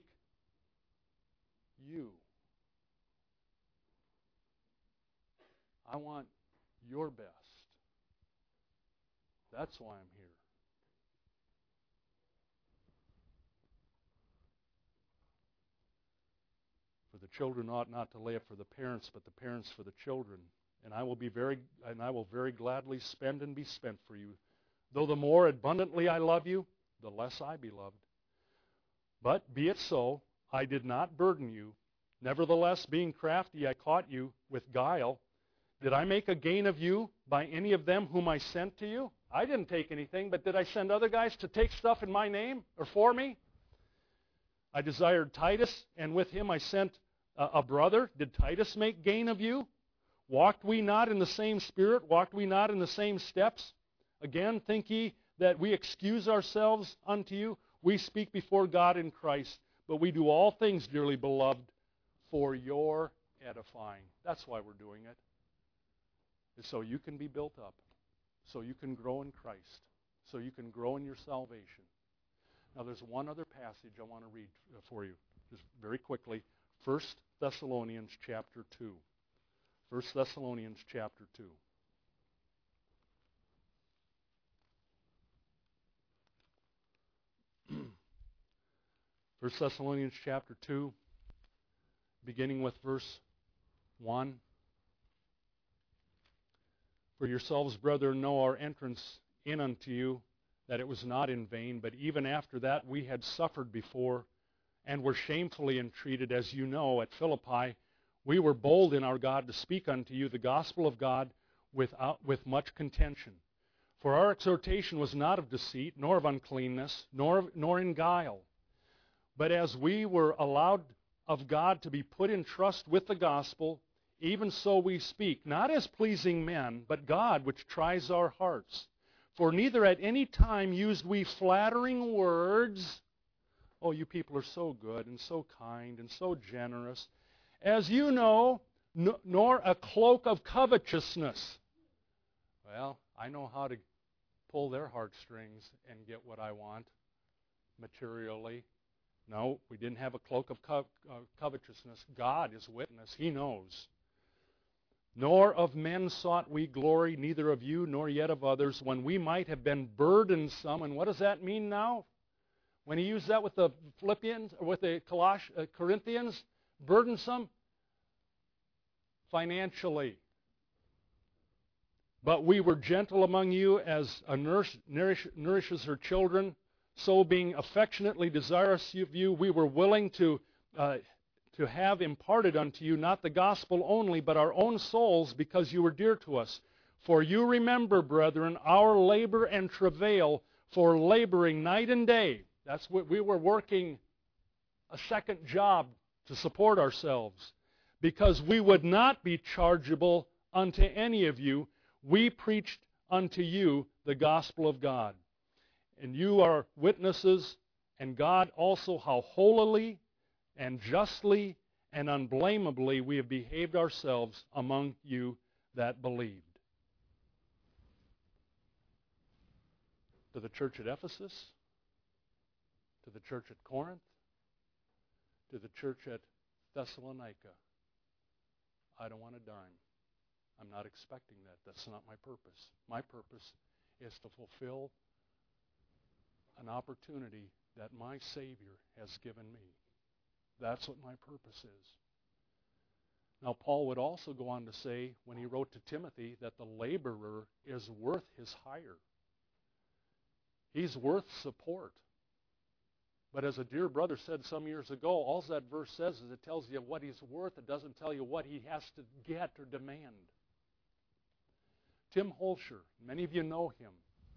you. I want your best. That's why I'm here. For the children ought not to lay up for the parents, but the parents for the children. And I will be very, and I will very gladly spend and be spent for you. Though the more abundantly I love you, the less I be loved. But be it so, I did not burden you. Nevertheless, being crafty, I caught you with guile. Did I make a gain of you by any of them whom I sent to you? I didn't take anything, but did I send other guys to take stuff in my name or for me? I desired Titus, and with him I sent a, a brother. Did Titus make gain of you? Walked we not in the same spirit? Walked we not in the same steps? Again, think ye that we excuse ourselves unto you? We speak before God in Christ, but we do all things, dearly beloved, for your edifying. That's why we're doing it. It's so you can be built up, so you can grow in Christ, so you can grow in your salvation. Now there's one other passage I want to read for you, just very quickly. First Thessalonians chapter two. First Thessalonians chapter two. First Thessalonians chapter two, beginning with verse one. For yourselves, brethren, know our entrance in unto you, that it was not in vain, but even after that we had suffered before, and were shamefully entreated, as you know, at Philippi. We were bold in our God to speak unto you the gospel of God without, with much contention. For our exhortation was not of deceit, nor of uncleanness, nor, nor in guile. But as we were allowed of God to be put in trust with the gospel, even so we speak, not as pleasing men, but God which tries our hearts. For neither at any time used we flattering words. Oh, you people are so good and so kind and so generous. As you know, n- nor a cloak of covetousness. Well, I know how to pull their heartstrings and get what I want materially. No, we didn't have a cloak of co- uh, covetousness. God is witness. He knows. Nor of men sought we glory, neither of you, nor yet of others, when we might have been burdensome. And what does that mean now? When he used that with the Philippians, or with the Coloss- uh, Corinthians, burdensome? Financially. But we were gentle among you as a nurse nourish, nourishes her children. So being affectionately desirous of you, we were willing to uh, to have imparted unto you not the gospel only, but our own souls, because you were dear to us. For you remember, brethren, our labor and travail, for laboring night and day. That's what we were working a second job to support ourselves. Because we would not be chargeable unto any of you, we preached unto you the gospel of God. And you are witnesses, and God also, how holily and justly and unblameably we have behaved ourselves among you that believed. To the church at Ephesus, to the church at Corinth, to the church at Thessalonica, I don't want a dime. I'm not expecting that. That's not my purpose. My purpose is to fulfill an opportunity that my Savior has given me. That's what my purpose is. Now, Paul would also go on to say, when he wrote to Timothy, that the laborer is worth his hire. He's worth support. But as a dear brother said some years ago, all that verse says is it tells you what he's worth. It doesn't tell you what he has to get or demand. Tim Holscher, many of you know him.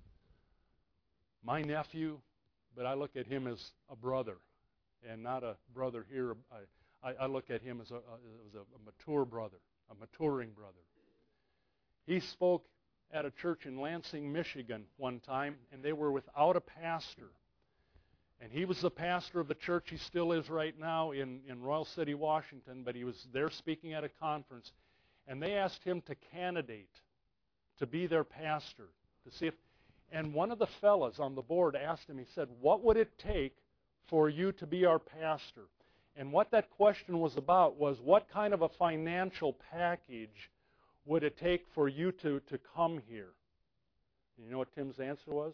My nephew, but I look at him as a brother. And not a brother here. I, I, I look at him as, a, as a, a mature brother, a maturing brother. He spoke at a church in Lansing, Michigan one time, and they were without a pastor. And he was the pastor of the church. He still is right now in, in Royal City, Washington, but he was there speaking at a conference. And they asked him to candidate to be their pastor, to see if. And one of the fellas on the board asked him, he said, what would it take for you to be our pastor? And what that question was about was, what kind of a financial package would it take for you to, to come here? And you know what Tim's answer was?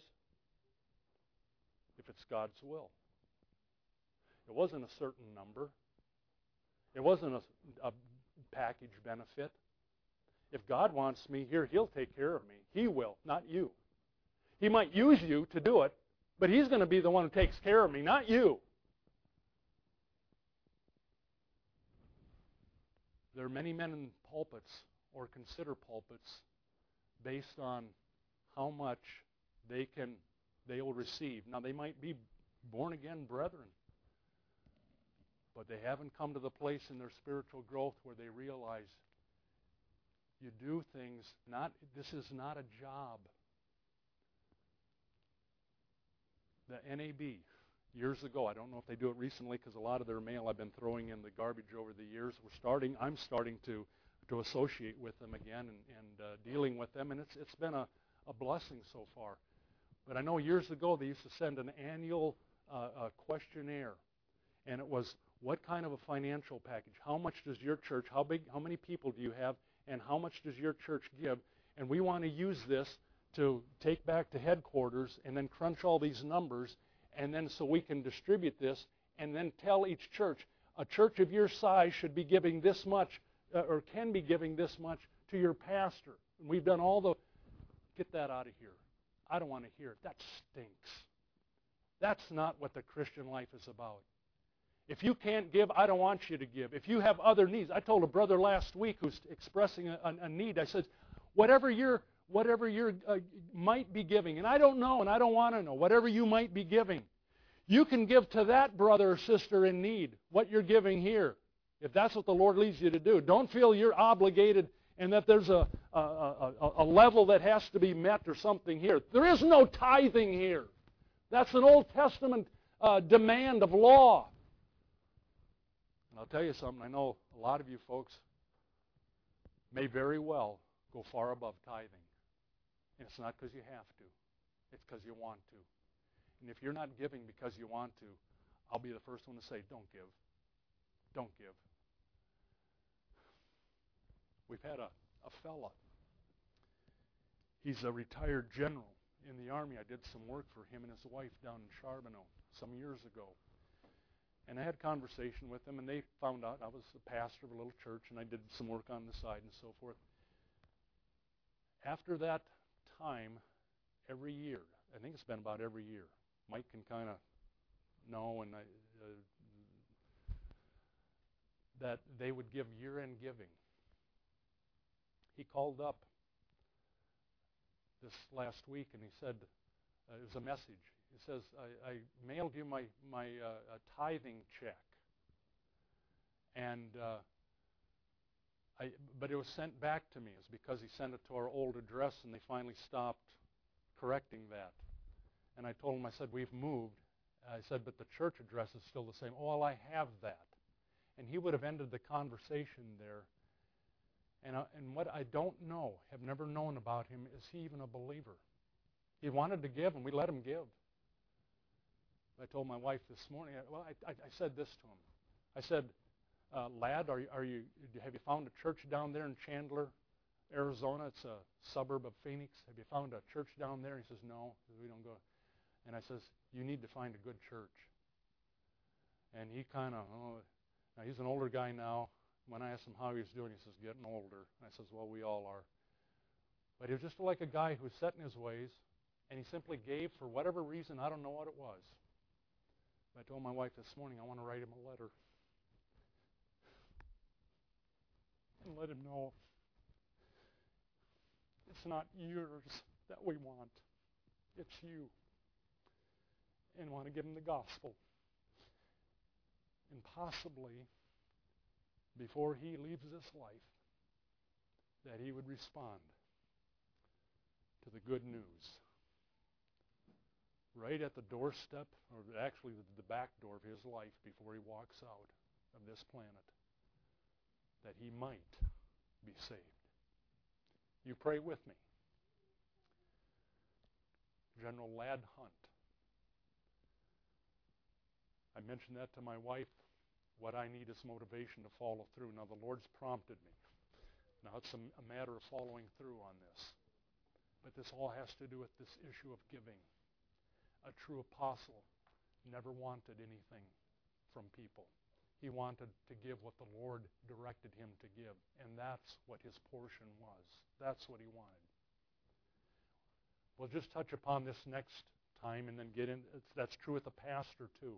If it's God's will. It wasn't a certain number. It wasn't a, a package benefit. If God wants me here, He'll take care of me. He will, not you. He might use you to do it, but He's going to be the one who takes care of me, not you. There are many men in pulpits, or consider pulpits, based on how much they can, they will receive. Now, they might be born-again brethren, but they haven't come to the place in their spiritual growth where they realize you do things, not, this is not a job. The N A B, years ago, I don't know if they do it recently because a lot of their mail I've been throwing in the garbage over the years. We're starting, I'm starting to, to associate with them again and, and uh, dealing with them, and it's it's been a, a blessing so far. But I know years ago they used to send an annual uh, uh, questionnaire, and it was, what kind of a financial package? How much does your church, how big, how many people do you have, and how much does your church give? And we want to use this to take back to headquarters and then crunch all these numbers, and then so we can distribute this and then tell each church, a church of your size should be giving this much uh, or can be giving this much to your pastor. And we've done all the, get that out of here. I don't want to hear it. That stinks. That's not what the Christian life is about. If you can't give, I don't want you to give. If you have other needs, I told a brother last week who's expressing a, a, a need, I said, whatever you're, whatever you uh, might be giving, and I don't know and I don't want to know, whatever you might be giving, you can give to that brother or sister in need what you're giving here, if that's what the Lord leads you to do. Don't feel you're obligated and that there's a, a, a, a level that has to be met or something here. There is no tithing here. That's an Old Testament uh, demand of law. And I'll tell you something, I know a lot of you folks may very well go far above tithing. And it's not because you have to. It's because you want to. And if you're not giving because you want to, I'll be the first one to say, don't give. Don't give. We've had a, a fella. He's a retired general in the Army. I did some work for him and his wife down in Charbonneau some years ago. And I had conversation with them, and they found out I was a pastor of a little church, and I did some work on the side and so forth. After that time, every year, I think it's been about every year, Mike can kind of know, and I, uh, that they would give year-end giving. He called up this last week, and he said, uh, it was a message. He says, I, I mailed you my, my uh, tithing check. And uh, I, but it was sent back to me. It's because he sent it to our old address, and they finally stopped correcting that. And I told him, I said, we've moved. I said, but the church address is still the same. Oh, well, I have that. And he would have ended the conversation there. And, uh, and what I don't know, have never known about him, is he even a believer? He wanted to give, and we let him give. I told my wife this morning, well, I, I, I said this to him. I said, uh, lad, are you, are you, have you found a church down there in Chandler, Arizona? It's a suburb of Phoenix. Have you found a church down there? He says, no, we don't go. And I says, you need to find a good church. And he kind of, oh, now he's an older guy now. When I asked him how he was doing, he says, getting older. And I says, well, we all are. But he was just like a guy who's set in his ways, and he simply gave for whatever reason. I don't know what it was. I told my wife this morning I want to write him a letter and let him know it's not yours that we want. It's you. And want to give him the gospel. And possibly, before he leaves this life, that he would respond to the good news. Right at the doorstep, or actually the back door of his life before he walks out of this planet, that he might be saved. You pray with me. General Ladd Hunt. I mentioned that to my wife. What I need is motivation to follow through. Now, the Lord's prompted me. Now, it's a, a matter of following through on this. But this all has to do with this issue of giving. A true apostle never wanted anything from people. He wanted to give what the Lord directed him to give, and that's what his portion was. That's what he wanted. We'll just touch upon this next time and then get in. That's true with the pastor too.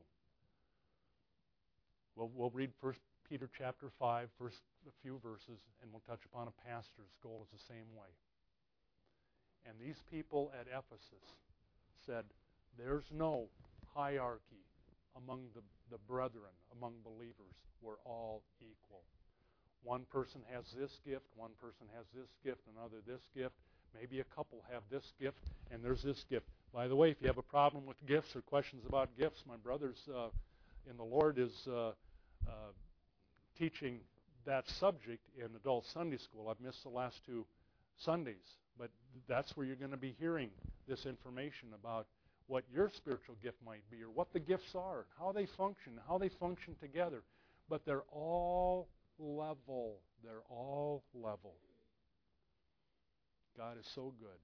We'll, we'll read First Peter chapter five, first a few verses, and we'll touch upon a pastor's goal is the same way. And these people at Ephesus said, there's no hierarchy among the, the brethren, among believers. We're all equal. One person has this gift, one person has this gift, another this gift. Maybe a couple have this gift, and there's this gift. By the way, if you have a problem with gifts or questions about gifts, my brother's uh, in the Lord is uh, uh, teaching that subject in adult Sunday school. I've missed the last two Sundays, but that's where you're going to be hearing this information about what your spiritual gift might be or what the gifts are, how they function, how they function together. But they're all level. They're all level. God is so good.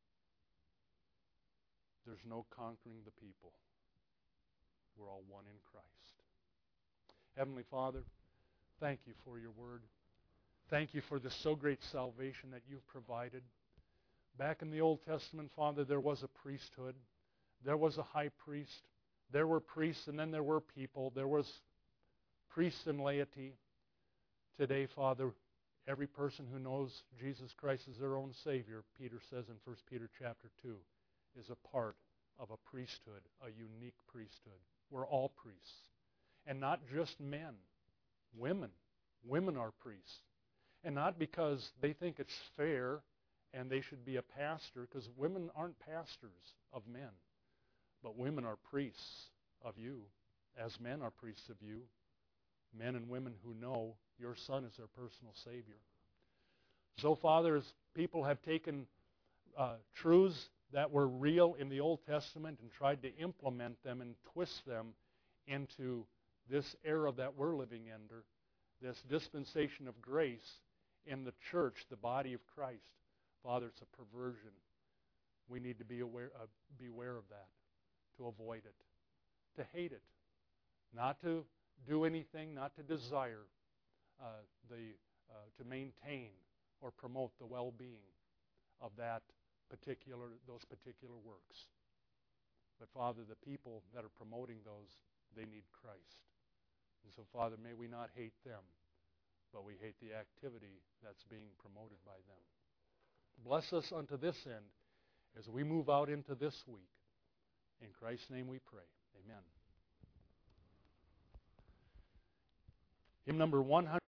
There's no conquering the people. We're all one in Christ. Heavenly Father, thank you for your word. Thank you for this so great salvation that you've provided. Back in the Old Testament, Father, there was a priesthood. There was a high priest. There were priests, and then there were people. There was priests and laity. Today, Father, every person who knows Jesus Christ as their own Savior, Peter says in First Peter chapter two, is a part of a priesthood, a unique priesthood. We're all priests. And not just men, women. Women are priests. And not because they think it's fair and they should be a pastor, because women aren't pastors of men. But women are priests of you, as men are priests of you. Men and women who know your Son is their personal Savior. So, Father, as people have taken uh, truths that were real in the Old Testament and tried to implement them and twist them into this era that we're living under, this dispensation of grace in the church, the body of Christ, Father, it's a perversion. We need to be aware, uh, beware of that, to avoid it, to hate it, not to do anything, not to desire uh, the uh, to maintain or promote the well-being of that particular those particular works. But Father, the people that are promoting those, they need Christ. And so, Father, may we not hate them, but we hate the activity that's being promoted by them. Bless us unto this end as we move out into this week. In Christ's name we pray. Amen. Hymn number one hundred.